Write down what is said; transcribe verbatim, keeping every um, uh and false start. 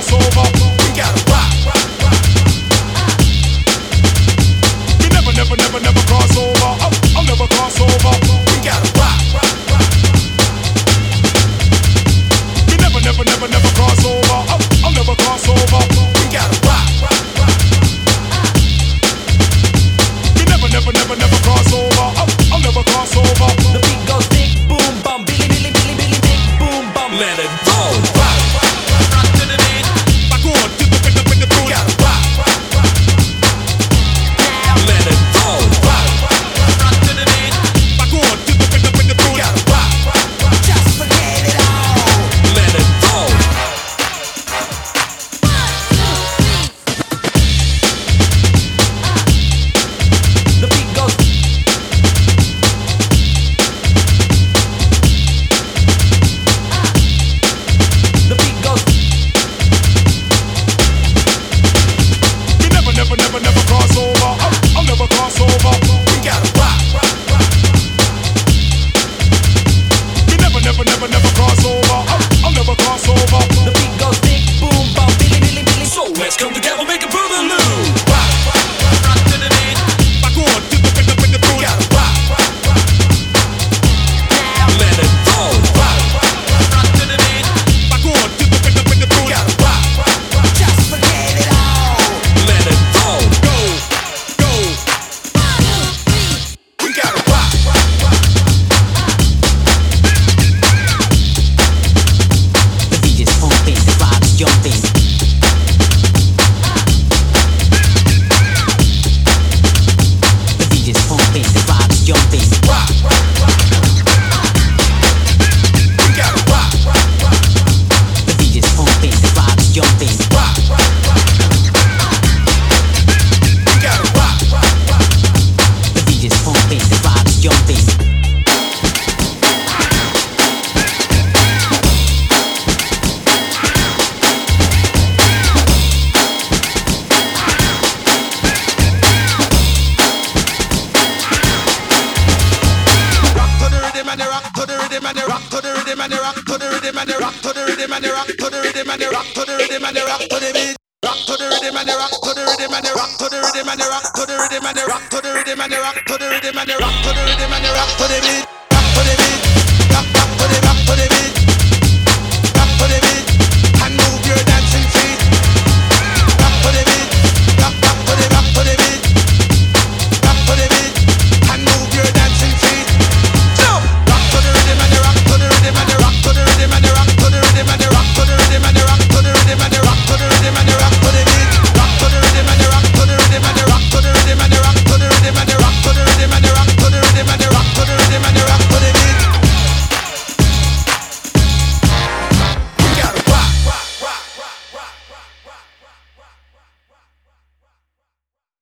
cross over. We gotta rock, rock, rock. We never, never, never, never cross over. I'll, I'll never cross over. We gotta rock, rock, rock. We never, never, never, never cross over. I'll, I'll never cross over. We gotta rock, rock, rock. We never, never, never, never cross over. I'll, I'll never cross over. The beat goes big boom bum, billy billy billy billy big boom bum. Let it go. Rock, rock, rock, rock to the beat. Back on to the rhythm with the boom. We gotta rock, rock, rock. Now Let it go. Rock, rock, rock, rock to the beat. Back on to the rhythm with the boom. We gotta rock, rock, rock. just forget it all. Let it go. The beat goes. The beat goes. We never, never, never, never cross over. I'll, I'll never cross over. We gotta rock, rock, rock. We never, never, never, never cross over. I'll, I'll never cross over. The beat goes big boom bum, billy billy billy. So let's come together, make a boogaloo. Rock, rock, rock, rock to the beat. Back on to the rhythm with the boom. We gotta rock, rock, rock. Now Let it go. Rock, rock, rock, rock to the beat. Back on to the rhythm with the boom. We gotta rock, rock, rock. just forget it all. Let it go. Go, go. We gotta rock, rock, rock. The beat is pumping, the vibe's jumping. The beat is pumping, the vibe's jumping. Rock, rock, rock. We gotta rock, rock, rock. The beat is pumping, the vibe's jumping. Rock, rock, rock. We gotta rock, rock, rock. The beat is pumping, the vibe's jumping. Rock to the rhythm and the rock to the rhythm and the rock to the rhythm and the rock to the rhythm and the rock to the rhythm and the rock to the rhythm and the rock to the rhythm and the rock to the beat. Rock to the rhythm and the rock to the rhythm and the rock to the rhythm and the rock to the rhythm and the rock to the rhythm and the rock to the rhythm and the rock to the rhythm and the rock to the beat.